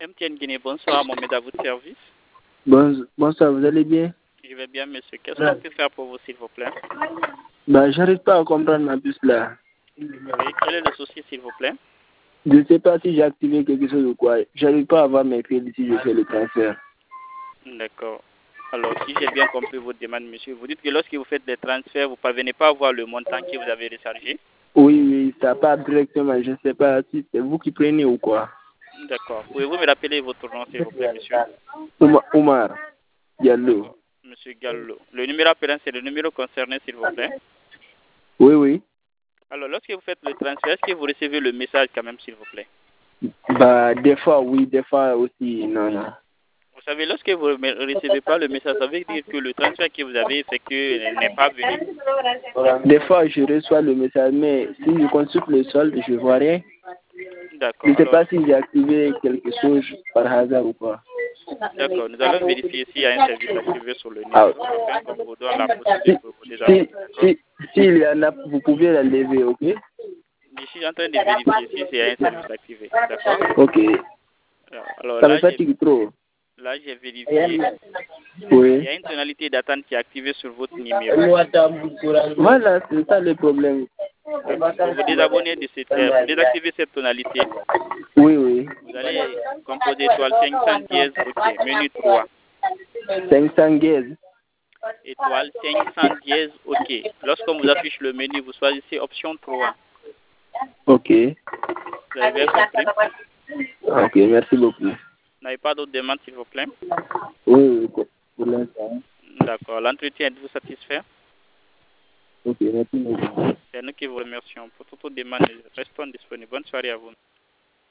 MTN Guinée, bonsoir, Mohamed, à votre service. Bonsoir, vous allez bien? Je vais bien, monsieur. Qu'est-ce qu'on peut faire pour vous, s'il vous plaît? J'arrive pas à comprendre ma puce là. Oui, quel est le souci, s'il vous plaît? Je ne sais pas si j'ai activé quelque chose ou quoi. J'arrive pas à voir mes crédits si je fais le transfert. D'accord. Alors, si j'ai bien compris votre demande, monsieur, vous dites que lorsque vous faites des transferts, vous ne parvenez pas à voir le montant que vous avez rechargé? Oui, ça part directement. Je ne sais pas si c'est vous qui prenez ou quoi. D'accord. Pouvez-vous me rappeler votre nom, s'il vous plaît, monsieur? Omar Diallo. D'accord. Monsieur Gallo. Le numéro appelé, c'est le numéro concerné, s'il vous plaît. Oui. Alors, lorsque vous faites le transfert, est-ce que vous recevez le message quand même, s'il vous plaît? Des fois oui, des fois aussi non. Vous savez, lorsque vous ne recevez pas le message, ça veut dire que le transfert que vous avez effectué n'est pas venu. Des fois je reçois le message, mais si je consulte le solde, je vois rien. D'accord. Je ne sais pas si j'ai activé quelque chose par hasard ou pas. D'accord. Nous allons vérifier s'il y a un service activé sur le numéro afin qu'on vous donne la possibilité de vous désabonner. S'il y en a, vous pouvez la lever, ok? Je suis en train de vérifier si c'est un service activé. D'accord? Ok. Alors Ça me fatigue trop. là, j'ai vérifié. Oui. Il y a une tonalité d'attente qui est activée sur votre numéro. Voilà, c'est ça le problème. Pour vous désabonner de cette, pour désactiver cette tonalité, Oui. vous allez composer étoile 500 dièse, ok, menu 3. 500 dièse. Étoile 500 dièse, ok. Lorsqu'on vous affiche le menu, vous choisissez option 3. Ok. Vous avez bien compris? Ok, merci beaucoup. Vous n'avez pas d'autres demandes, s'il vous plaît? Oui, pour l'instant. D'accord. L'entretien, êtes-vous satisfait? Ok, merci beaucoup. C'est nous qui vous remercions. Pour toute demande, restons disponibles. Bonne soirée à vous.